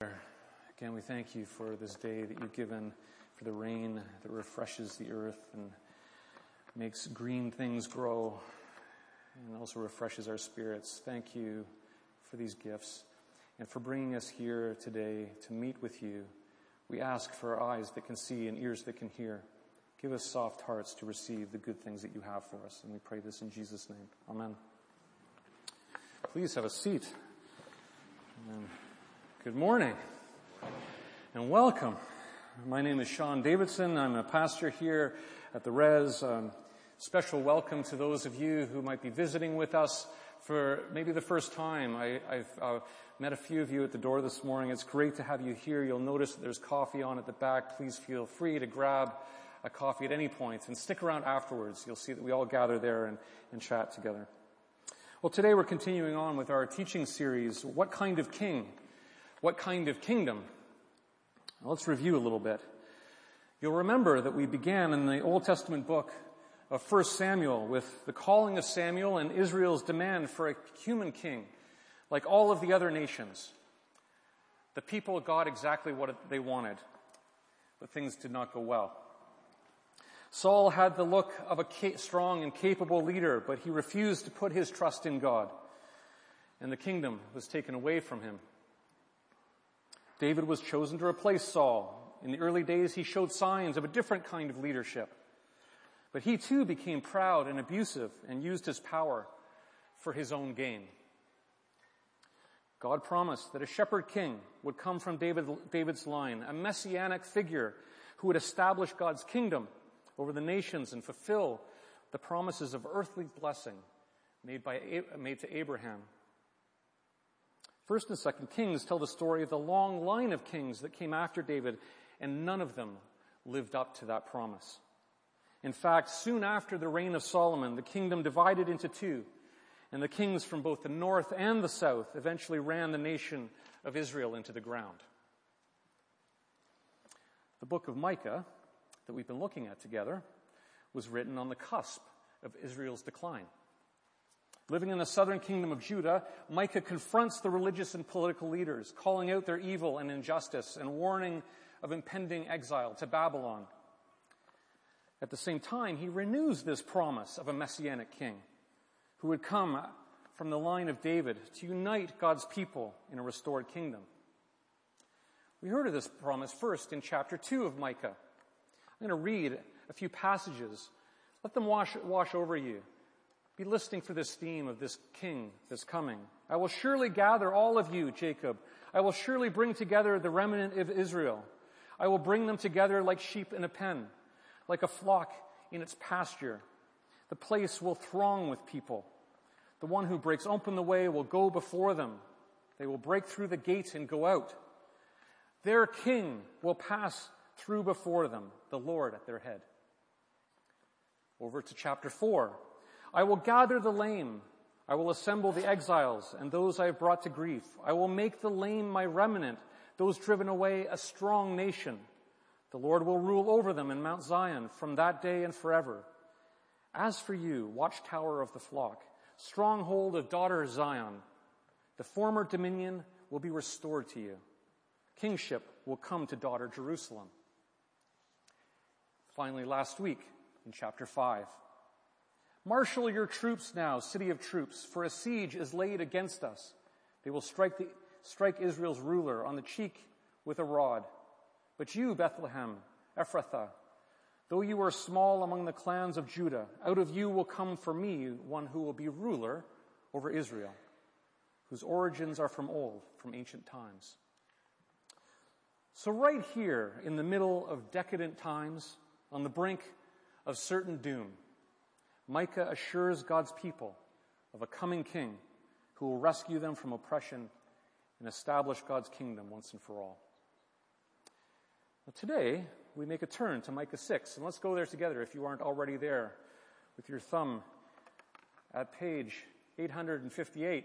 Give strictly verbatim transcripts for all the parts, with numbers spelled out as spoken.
Again, we thank you for this day that you've given, for the rain that refreshes the earth and makes green things grow and also refreshes our spirits. Thank you for these gifts and for bringing us here today to meet with you. We ask for eyes that can see and ears that can hear. Give us soft hearts to receive the good things that you have for us. And we pray this in Jesus' name. Amen. Please have a seat. Amen. Good morning and welcome. My name is Sean Davidson. I'm a pastor here at the Res. Um, special welcome to those of you who might be visiting with us for maybe the first time. I, I've uh, met a few of you at the door this morning. It's great to have you here. You'll notice that there's coffee on at the back. Please feel free to grab a coffee at any point and stick around afterwards. You'll see that we all gather there and, and chat together. Well, today we're continuing on with our teaching series, What Kind of King? What Kind of Kingdom? Now, let's review a little bit. You'll remember that we began in the Old Testament book of First Samuel with the calling of Samuel and Israel's demand for a human king, like all of the other nations. The people got exactly what they wanted, but things did not go well. Saul had the look of a strong and capable leader, but he refused to put his trust in God, and the kingdom was taken away from him. David was chosen to replace Saul. In the early days, he showed signs of a different kind of leadership, but he too became proud and abusive and used his power for his own gain. God promised that a shepherd king would come from David, David's line, a messianic figure who would establish God's kingdom over the nations and fulfill the promises of earthly blessing made by made to Abraham. First and Second Kings tell the story of the long line of kings that came after David, and none of them lived up to that promise. In fact, soon after the reign of Solomon, the kingdom divided into two, and the kings from both the north and the south eventually ran the nation of Israel into the ground. The book of Micah that we've been looking at together was written on the cusp of Israel's decline. Living in the southern kingdom of Judah, Micah confronts the religious and political leaders, calling out their evil and injustice and warning of impending exile to Babylon. At the same time, he renews this promise of a messianic king who would come from the line of David to unite God's people in a restored kingdom. We heard of this promise first in chapter two of Micah. I'm going to read a few passages. Let them wash, wash over you. Be listening for this theme of this king that's coming. I will surely gather all of you, Jacob. I will surely bring together the remnant of Israel. I will bring them together like sheep in a pen, like a flock in its pasture. The place will throng with people. The one who breaks open the way will go before them. They will break through the gate and go out. Their king will pass through before them, the Lord at their head. Over to chapter four. I will gather the lame. I will assemble the exiles and those I have brought to grief. I will make the lame my remnant, those driven away a strong nation. The Lord will rule over them in Mount Zion from that day and forever. As for you, watchtower of the flock, stronghold of daughter Zion, the former dominion will be restored to you. Kingship will come to daughter Jerusalem. Finally, last week in chapter five, marshal your troops now, city of troops, for a siege is laid against us. They will strike, the, strike Israel's ruler on the cheek with a rod. But you, Bethlehem, Ephrathah, though you are small among the clans of Judah, out of you will come for me one who will be ruler over Israel, whose origins are from old, from ancient times. So right here in the middle of decadent times, on the brink of certain doom, Micah assures God's people of a coming king who will rescue them from oppression and establish God's kingdom once and for all. Well, today, we make a turn to Micah six, and let's go there together if you aren't already there with your thumb at page eight hundred fifty-eight.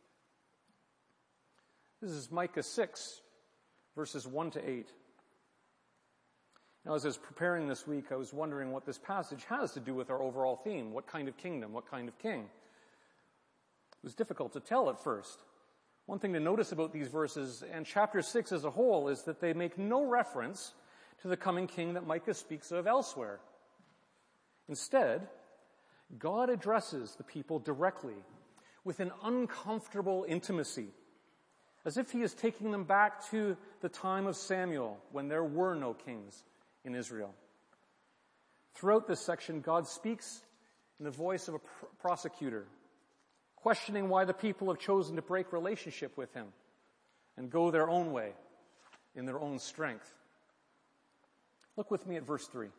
This is Micah six, verses one to eight. Now, as I was preparing this week, I was wondering what this passage has to do with our overall theme. What kind of kingdom? What kind of king? It was difficult to tell at first. One thing to notice about these verses and chapter six as a whole is that they make no reference to the coming king that Micah speaks of elsewhere. Instead, God addresses the people directly with an uncomfortable intimacy, as if he is taking them back to the time of Samuel when there were no kings in Israel. Throughout this section, God speaks in the voice of a pr- prosecutor, questioning why the people have chosen to break relationship with him and go their own way in their own strength. Look with me at verse three.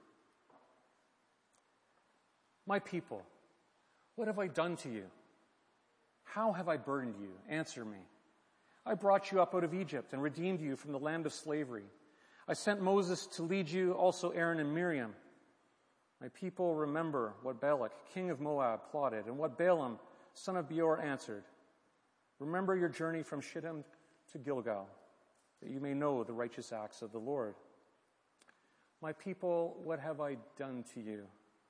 My people, what have I done to you? How have I burdened you? Answer me. I brought you up out of Egypt and redeemed you from the land of slavery. I sent Moses to lead you, also Aaron and Miriam. My people, remember what Balak, king of Moab, plotted, and what Balaam, son of Beor, answered. Remember your journey from Shittim to Gilgal, that you may know the righteous acts of the Lord. My people, what have I done to you?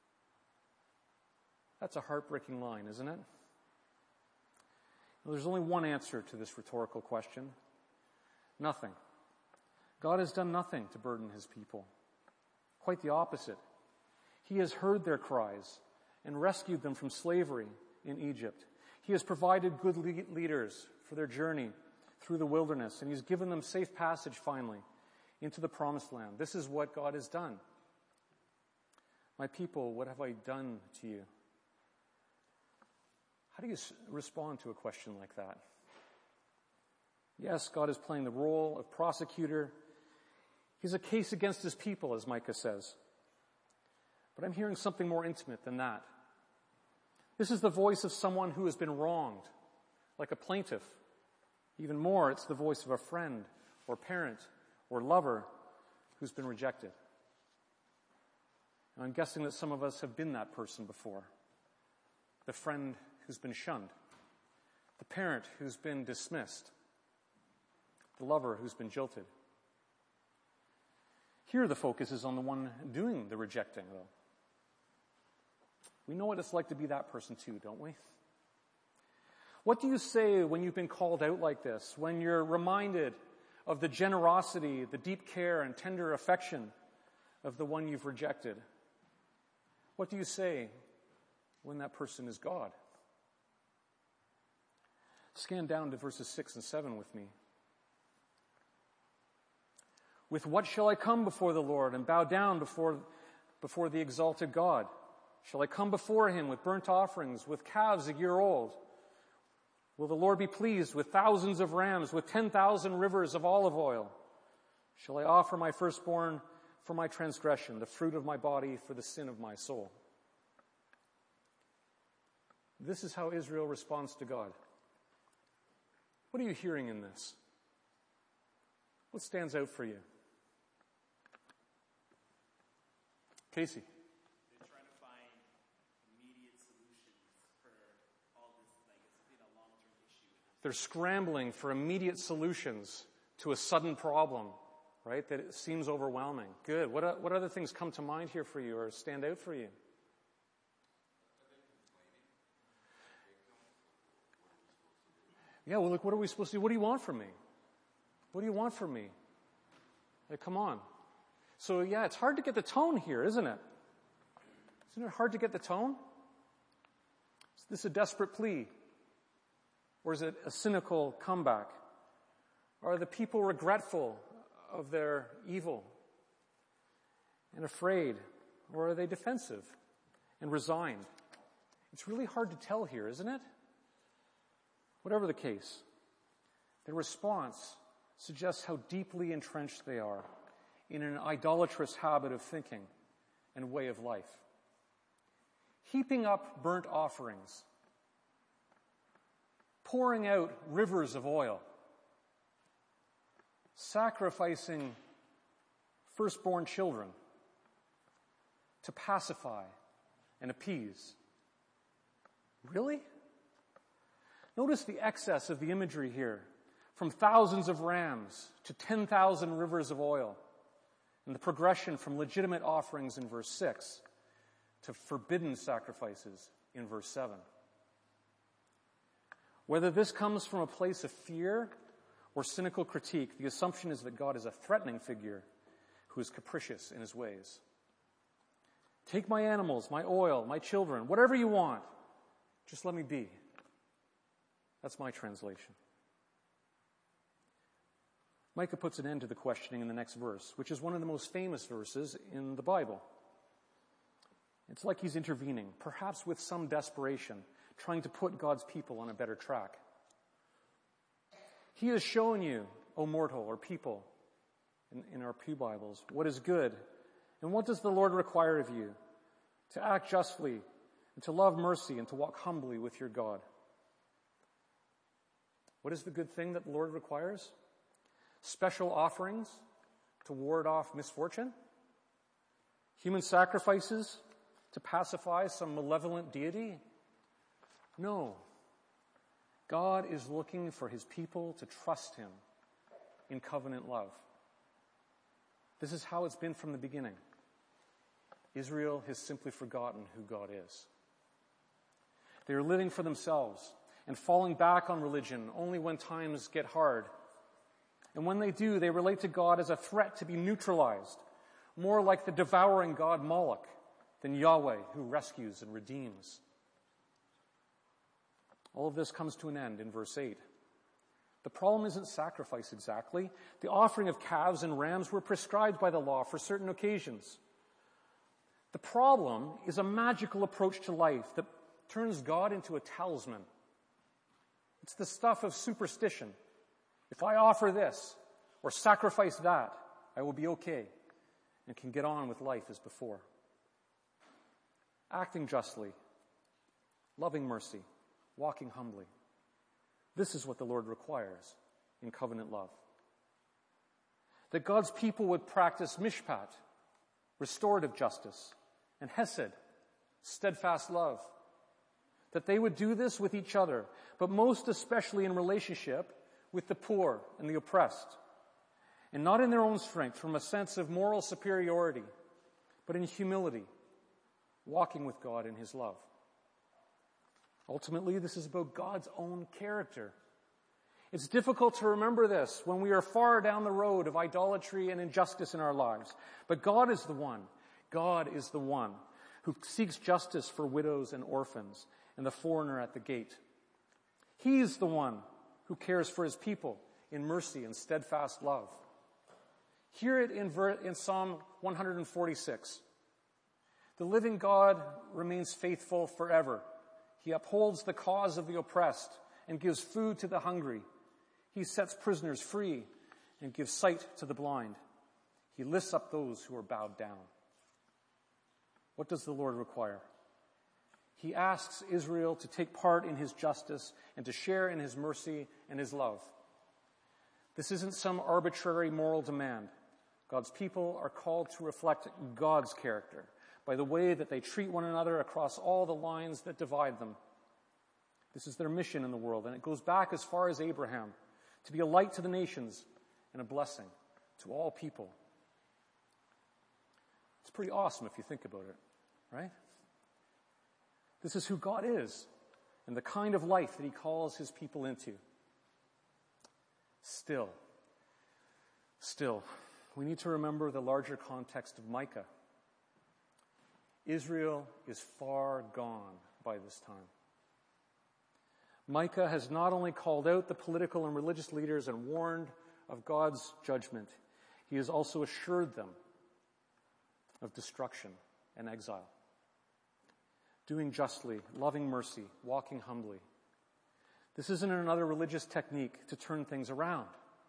That's a heartbreaking line, isn't it? Well, there's only one answer to this rhetorical question. Nothing. God has done nothing to burden his people. Quite the opposite. He has heard their cries and rescued them from slavery in Egypt. He has provided good le- leaders for their journey through the wilderness, and he's given them safe passage finally into the promised land. This is what God has done. My people, what have I done to you? How do you s- respond to a question like that? Yes, God is playing the role of prosecutor. He's a case against his people, as Micah says. But I'm hearing something more intimate than that. This is the voice of someone who has been wronged, like a plaintiff. Even more, it's the voice of a friend or parent or lover who's been rejected. And I'm guessing that some of us have been that person before. The friend who's been shunned, the parent who's been dismissed, the lover who's been jilted. Here the focus is on the one doing the rejecting, though. We know what it's like to be that person too, don't we? What do you say when you've been called out like this, when you're reminded of the generosity, the deep care and tender affection of the one you've rejected? What do you say when that person is God? Scan down to verses six and seven with me. With what shall I come before the Lord and bow down before, before the exalted God? Shall I come before him with burnt offerings, with calves a year old? Will the Lord be pleased with thousands of rams, with ten thousand rivers of olive oil? Shall I offer my firstborn for my transgression, the fruit of my body for the sin of my soul? This is how Israel responds to God. What are you hearing in this? What stands out for you? Casey. They're trying to find immediate solutions for all this, like it's been a long-term issue. They're scrambling for immediate solutions to a sudden problem, right, that it seems overwhelming. Good. What, what other things come to mind here for you or stand out for you? Yeah, well, look, what are we supposed to do? What do you want from me? What do you want from me? Like, come on. So, yeah, it's hard to get the tone here, isn't it? Isn't it hard to get the tone? Is this a desperate plea? Or is it a cynical comeback? Are the people regretful of their evil and afraid? Or are they defensive and resigned? It's really hard to tell here, isn't it? Whatever the case, their response suggests how deeply entrenched they are in an idolatrous habit of thinking and way of life. Heaping up burnt offerings, pouring out rivers of oil, sacrificing firstborn children to pacify and appease. Really? Notice the excess of the imagery here, from thousands of rams to ten thousand rivers of oil, and the progression from legitimate offerings in verse six to forbidden sacrifices in verse seven. Whether this comes from a place of fear or cynical critique, the assumption is that God is a threatening figure who is capricious in his ways. Take my animals, my oil, my children, whatever you want. Just let me be. That's my translation. Micah puts an end to the questioning in the next verse, which is one of the most famous verses in the Bible. It's like he's intervening, perhaps with some desperation, trying to put God's people on a better track. He has shown you, O mortal or people, in, in our Pew Bibles, what is good. And what does the Lord require of you? To act justly, and to love mercy, and to walk humbly with your God. What is the good thing that the Lord requires? Special offerings to ward off misfortune? Human sacrifices to pacify some malevolent deity? No. God is looking for his people to trust him in covenant love. This is how it's been from the beginning. Israel has simply forgotten who God is. They are living for themselves and falling back on religion only when times get hard. And when they do, they relate to God as a threat to be neutralized, more like the devouring god Moloch than Yahweh who rescues and redeems. All of this comes to an end in verse eight. The problem isn't sacrifice exactly. The offering of calves and rams were prescribed by the law for certain occasions. The problem is a magical approach to life that turns God into a talisman. It's the stuff of superstition. If I offer this or sacrifice that, I will be okay and can get on with life as before. Acting justly, loving mercy, walking humbly. This is what the Lord requires in covenant love. That God's people would practice mishpat, restorative justice, and hesed, steadfast love. That they would do this with each other, but most especially in relationship with the poor and the oppressed, and not in their own strength from a sense of moral superiority, but in humility, walking with God in his love. Ultimately, this is about God's own character. It's difficult to remember this when we are far down the road of idolatry and injustice in our lives. But God is the one. God is the one who seeks justice for widows and orphans and the foreigner at the gate. He is the one who cares for his people in mercy and steadfast love. Hear it in, ver- in Psalm one forty-six. The living God remains faithful forever. He upholds the cause of the oppressed and gives food to the hungry. He sets prisoners free and gives sight to the blind. He lifts up those who are bowed down. What does the Lord require? He asks Israel to take part in his justice and to share in his mercy and his love. This isn't some arbitrary moral demand. God's people are called to reflect God's character by the way that they treat one another across all the lines that divide them. This is their mission in the world, and it goes back as far as Abraham, to be a light to the nations and a blessing to all people. It's pretty awesome if you think about it, right? This is who God is and the kind of life that he calls his people into. Still, still, we need to remember the larger context of Micah. Israel is far gone by this time. Micah has not only called out the political and religious leaders and warned of God's judgment, he has also assured them of destruction and exile. Doing justly, loving mercy, walking humbly. This isn't another religious technique to turn things around.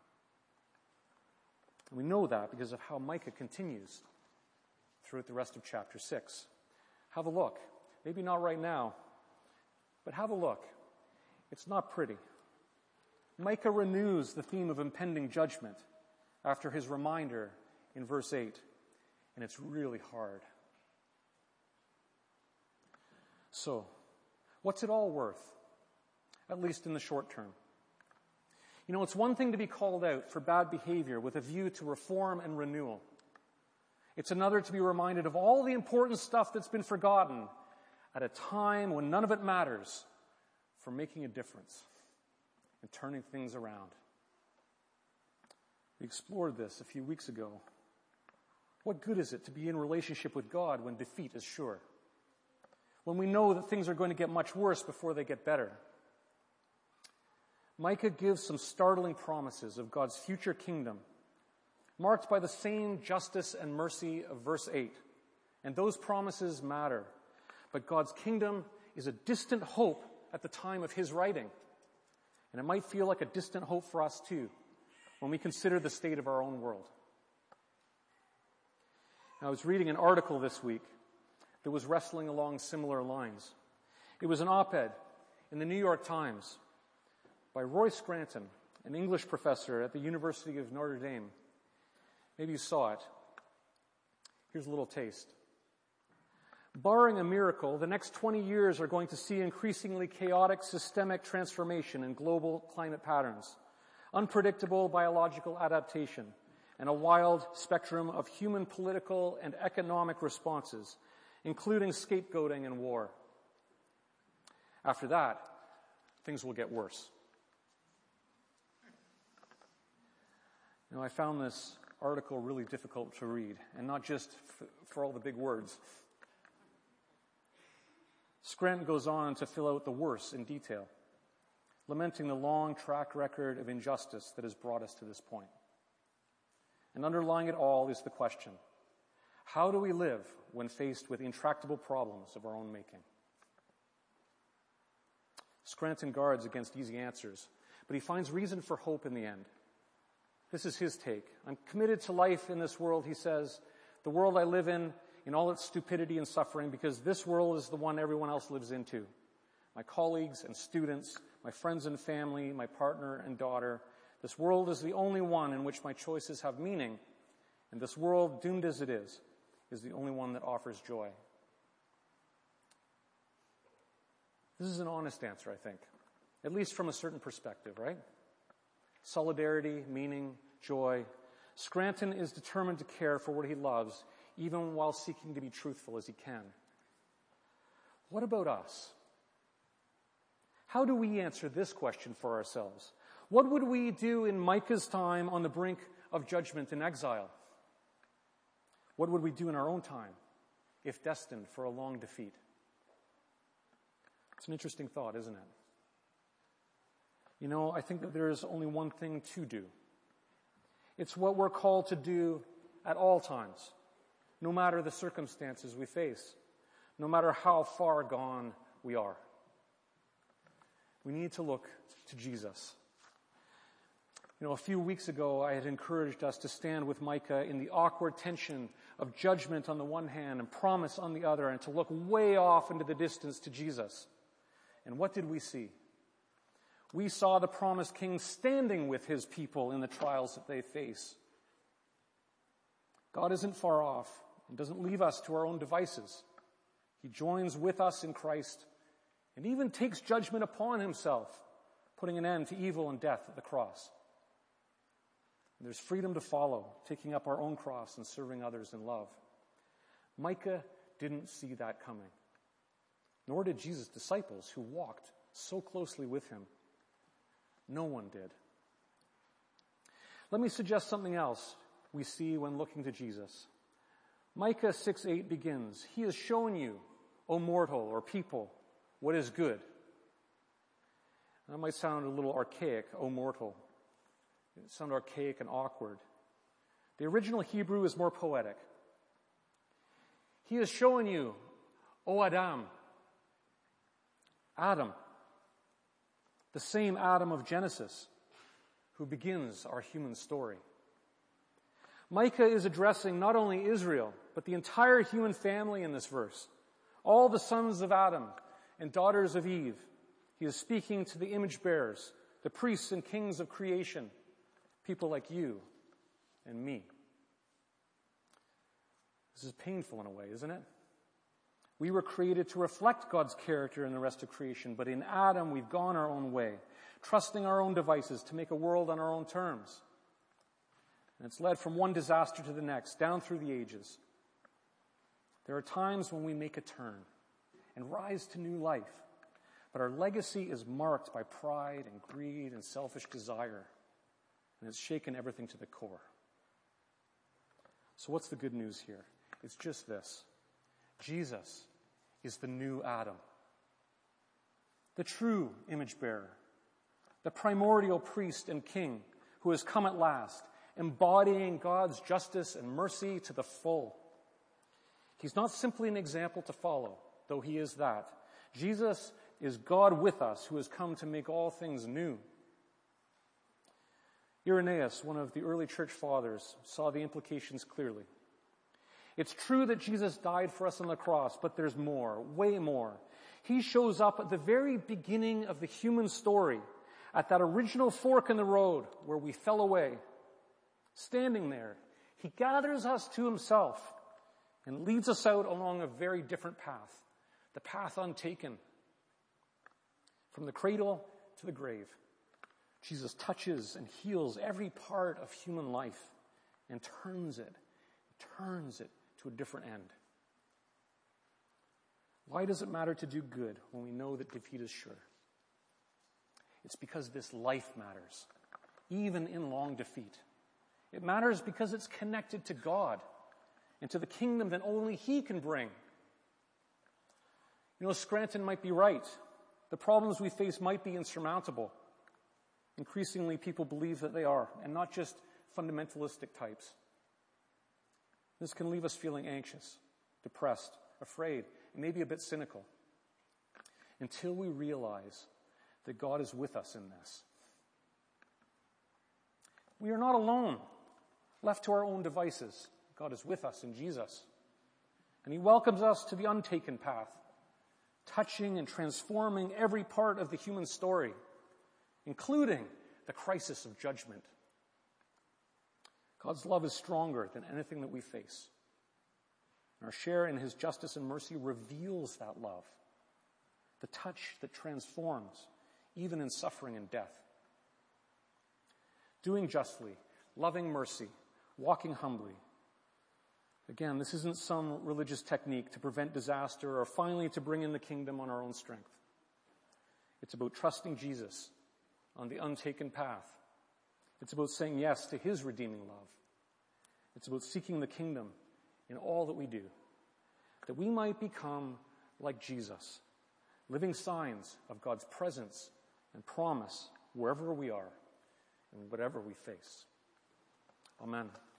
And we know that because of how Micah continues throughout the rest of chapter six. Have a look. Maybe not right now, but have a look. It's not pretty. Micah renews the theme of impending judgment after his reminder in verse eight, and it's really hard. So, what's it all worth? At least in the short term. You know, it's one thing to be called out for bad behavior with a view to reform and renewal. It's another to be reminded of all the important stuff that's been forgotten at a time when none of it matters for making a difference. and turning things around. We explored this a few weeks ago. What good is it to be in relationship with God when defeat is sure? When we know that things are going to get much worse before they get better? Micah gives some startling promises of God's future kingdom, marked by the same justice and mercy of verse eight. And those promises matter. But God's kingdom is a distant hope at the time of his writing. And it might feel like a distant hope for us too, when we consider the state of our own world. I was reading an article this week that was wrestling along similar lines. It was an op-ed in the New York Times by Roy Scranton, an English professor at the University of Notre Dame. Maybe you saw it. Here's a little taste. Barring a miracle, the next twenty years are going to see increasingly chaotic systemic transformation in global climate patterns, unpredictable biological adaptation, and a wild spectrum of human political and economic responses, including scapegoating and war. After that, things will get worse. You know, I found this article really difficult to read, and not just f- for all the big words. Scranton goes on to fill out the worse in detail, lamenting the long track record of injustice that has brought us to this point. And underlying it all is the question, how do we live when faced with intractable problems of our own making? Scranton guards against easy answers, but he finds reason for hope in the end. This is his take. I'm committed to life in this world, he says, the world I live in, in all its stupidity and suffering, because this world is the one everyone else lives into. My colleagues and students, my friends and family, my partner and daughter. This world is the only one in which my choices have meaning, and this world, doomed as it is, is the only one that offers joy. This is an honest answer, I think, at least from a certain perspective, right? Solidarity, meaning, joy. Scranton is determined to care for what he loves, even while seeking to be truthful as he can. What about us? How do we answer this question for ourselves? What would we do in Micah's time on the brink of judgment and exile? What would we do in our own time if destined for a long defeat? It's an interesting thought, isn't it? You know, I think that there is only one thing to do. It's what we're called to do at all times, no matter the circumstances we face, no matter how far gone we are. We need to look to Jesus. You know, a few weeks ago, I had encouraged us to stand with Micah in the awkward tension of judgment on the one hand and promise on the other, and to look way off into the distance to Jesus. And what did we see? We saw the promised king standing with his people in the trials that they face. God isn't far off and doesn't leave us to our own devices. He joins with us in Christ and even takes judgment upon himself, putting an end to evil and death at the cross. And there's freedom to follow, taking up our own cross and serving others in love. Micah didn't see that coming, nor did Jesus' disciples who walked so closely with him. No one did. Let me suggest something else we see when looking to Jesus. Micah six eight begins, "He has shown you, O mortal or people, what is good." That might sound a little archaic, O mortal. It sounds archaic and awkward. The original Hebrew is more poetic. He has shown you, O Adam. Adam. The same Adam of Genesis who begins our human story. Micah is addressing not only Israel, but the entire human family in this verse. All the sons of Adam and daughters of Eve. He is speaking to the image bearers, the priests and kings of creation, people like you and me. This is painful in a way, isn't it? We were created to reflect God's character in the rest of creation, but in Adam we've gone our own way, trusting our own devices to make a world on our own terms. And it's led from one disaster to the next, down through the ages. There are times when we make a turn and rise to new life. But our legacy is marked by pride and greed and selfish desire, and it's shaken everything to the core. So what's the good news here? It's just this. Jesus is the new Adam, the true image bearer, the primordial priest and king who has come at last, embodying God's justice and mercy to the full. He's not simply an example to follow, though he is that. Jesus is God with us, who has come to make all things new. Irenaeus, one of the early church fathers, saw the implications clearly. It's true that Jesus died for us on the cross, but there's more, way more. He shows up at the very beginning of the human story, at that original fork in the road where we fell away. Standing there, he gathers us to himself and leads us out along a very different path, the path untaken. From the cradle to the grave, Jesus touches and heals every part of human life and turns it, turns it to a different end. Why does it matter to do good when we know that defeat is sure? It's because this life matters, even in long defeat. It matters because it's connected to God and to the kingdom that only he can bring. You know, Scranton might be right. The problems we face might be insurmountable. Increasingly, people believe that they are, and not just fundamentalistic types. This can leave us feeling anxious, depressed, afraid, and maybe a bit cynical, until we realize that God is with us in this. We are not alone, left to our own devices. God is with us in Jesus. And he welcomes us to the untaken path, touching and transforming every part of the human story, including the crisis of judgment. God's love is stronger than anything that we face. And our share in his justice and mercy reveals that love, the touch that transforms, even in suffering and death. Doing justly, loving mercy, walking humbly. Again, this isn't some religious technique to prevent disaster or finally to bring in the kingdom on our own strength. It's about trusting Jesus on the untaken path. It's about saying yes to his redeeming love. It's about seeking the kingdom in all that we do, that we might become like Jesus, living signs of God's presence and promise wherever we are and whatever we face. Amen.